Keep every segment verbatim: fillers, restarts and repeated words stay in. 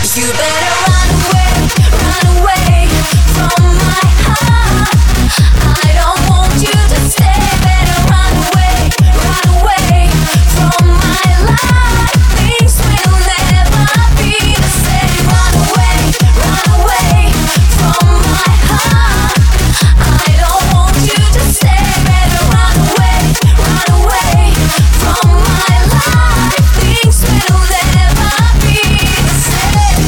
You better run away, run away from my heart. I don't want you to stay. Better run away, run away from my life. Things will never be the same. Run away, run away from my heart. I don't want you to stay. Better run away, run away from my life. Things will never be the same.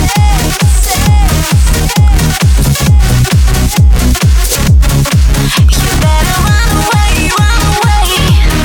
You better run away, run away.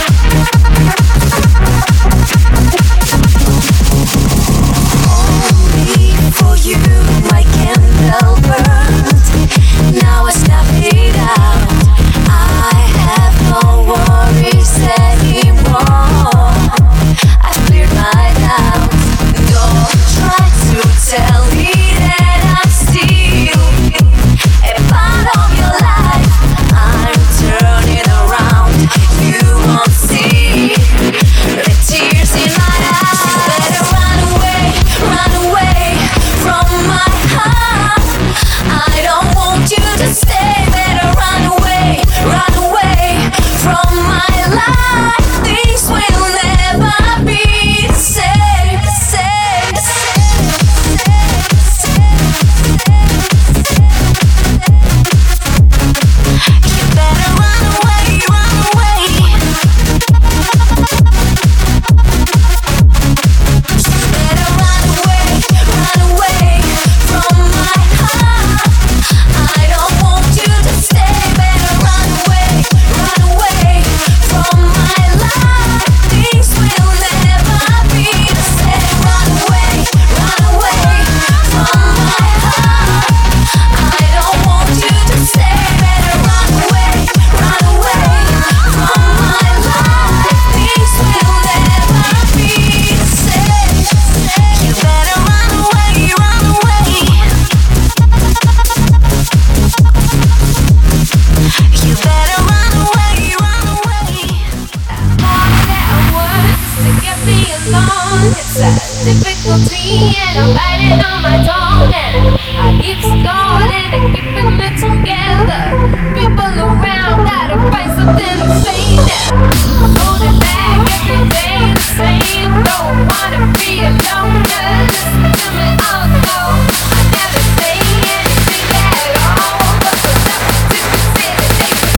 Only for you my candle burned. Now I snuff it out. I have no worries anymore. I've cleared my doubts. Don't try to tell me that I'm still a part of your life. I'm turning around. You won't see the tears in my eyes. You better run away, run away from my heart. I don't want you to stay. Better run away, run away from my life. Things will never be the same, the same, the same. You better run away, run away. You better run away, run away from my heart. I don't want you to stay. Better run away, run away from my life. Things will never be the same. Run away, run away from my heart. I don't want you to stay. Better run away, run away from my life. Things will never be the same. You better run away, run away. You better run away, run away. That words to get me along. It's a difficulty and I'm biting on my tongue and I keep stalling and keeping it together. People around gotta find something to say.